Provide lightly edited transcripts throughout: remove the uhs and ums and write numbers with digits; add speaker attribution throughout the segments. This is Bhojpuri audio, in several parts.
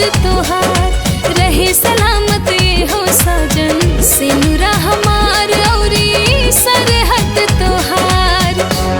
Speaker 1: तोहार रहे सलामत हो साजन सिनुरा हमार औरी सरहद तोहार।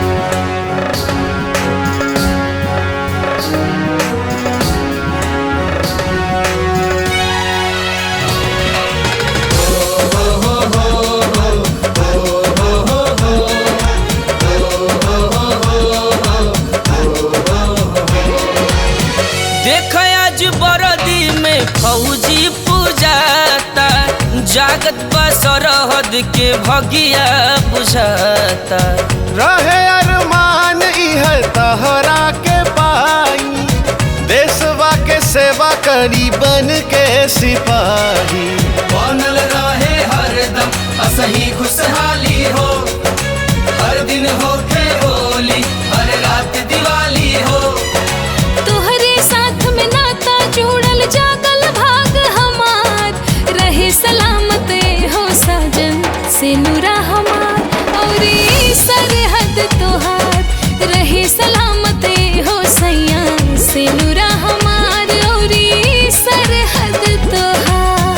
Speaker 2: देख आज बरदी में फौजी पूजाता जागत बा सरहद के भगिया बुझाता।
Speaker 3: रहे अरमान इह तहरा के पाई देशवा के सेवा करी बन के सिपाही।
Speaker 4: बनल रहे हरदम असही खुशहाली हो हर दिन होके होली हर रात दिवाली हो।
Speaker 1: तोहरे साथ में नाता जुड़ल जागल भाग हमार रहे सलामत हो साजन सिनुरा हमार औरी सरहद तोहार रहे सलामत हो सैया सिनुरा हमार औरी सरहद तोहार।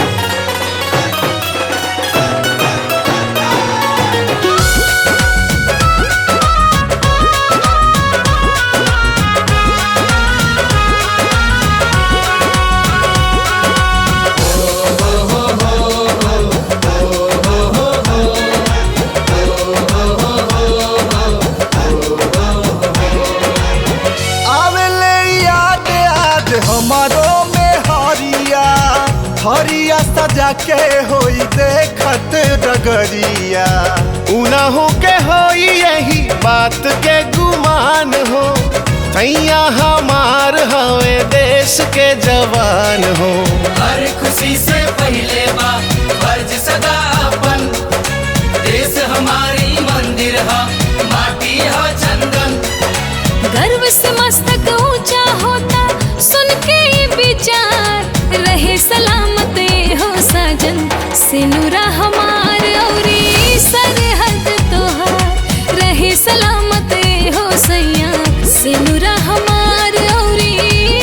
Speaker 3: हमारो में हरिया सजा के होई देखत डगरिया। उनहु के होई यही बात के गुमान हो थैया हमार हवे देश के जवान हो।
Speaker 4: हर खुशी से पहले बा फर्ज सदा अपन देश हमारी मंदिर हा माटी हा चंदन।
Speaker 1: गर्व से मस्तक ऊंचा होता सुन के विचार रहे सलामत हो साजन सिनुरा हमार औरी सरहद तोहार रहे सलामत हो सैया सिनुरा हमार औरी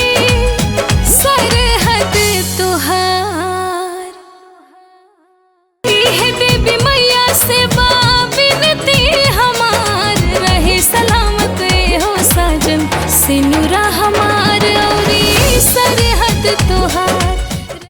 Speaker 1: सरहद तोहार। इहे देवी मैया से बिनती हमार रहे सलामत हो साजन सिनुरा हमार औरी सरहद तोहार।